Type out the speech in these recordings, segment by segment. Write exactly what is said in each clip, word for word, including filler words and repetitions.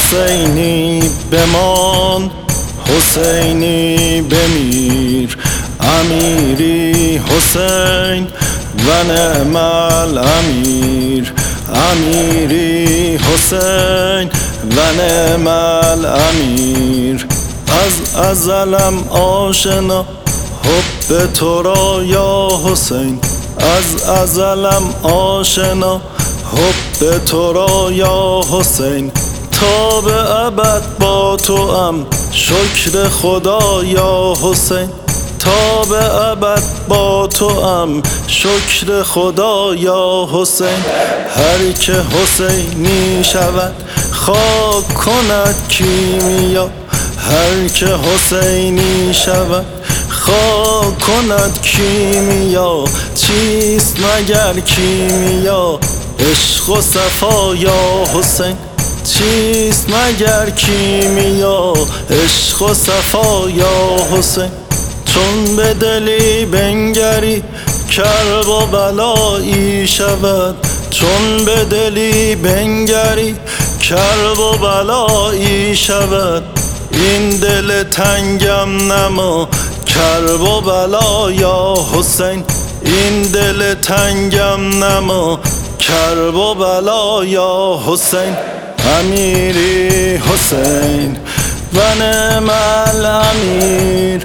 حسینی بمان، حسینی بمیر، امیری حسین و نعم الامیر، امیری حسین و نعم الامیر. از ازلم آشنا حب تو را یا حسین، از ازلم آشنا حب تو را یا حسین. تا به ابد با تو ام شکر خدا یا حسین، تا به ابد با تو ام شکر خدا یا حسین. هر که حسینی شود خاک کند کیمیا، هر که حسینی شود خاک کند کیمیا. چیست مگر کیمیا؟ عشق و صفا یا حسین، چیست مگر کیمیا؟ عشق و صفا یا حسین. چون به دلی بنگری کرب و بلایی شود، چون به دلی بنگری کرب و بلایی شود. این دل تنگم نما کرب و بلا یا حسین، این دل تنگم نما کرب و بلا یا حسین. امیری حسین و نعم الامیر،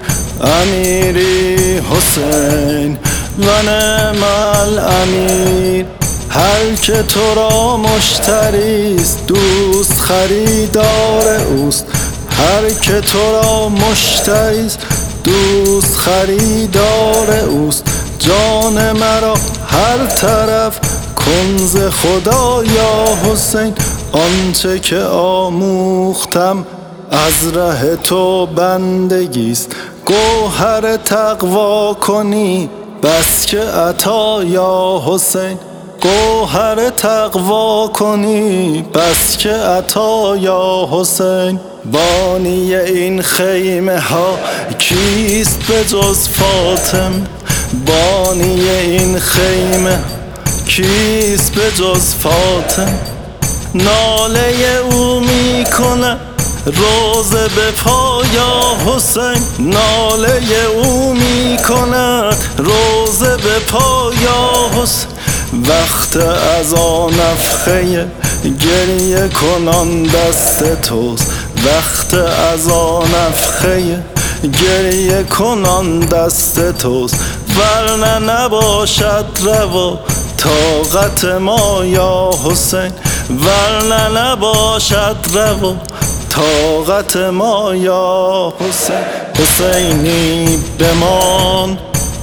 امیری حسین و نعم الامیر. هر که تو را مشتریست دوست خریدار اوست، هر که تو را مشتریست دوست خریدار اوست. جان مرا هر طرف کنز خدا یا حسین، آنچه که آموختم از ره تو بندگیست. گوهر تقوا کنی بس که عطا یا حسین، گوهر تقوا کنی بس که عطا یا حسین. بانی این خیمه ها کیست به جز فاطمه، بانی این خیمه کیست به جز فاطمه. ناله او می کنه روزه به پا یا حسین، ناله او می کند روزه به پا یا حسین. وقت از آن نفخه گریه کنان دست توست، وقت از آن نفخه گریه کنان دست توست. ورنه نباشد روا طاقت ما یا حسین، ورنه نباشد روا طاقت ما یا حسین. حسینی بمان،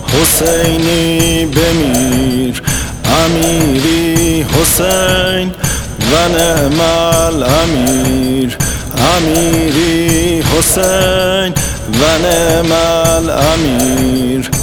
حسینی بمیر، امیری حسین و نعم الامیر، امیری حسین و نعم الامیر.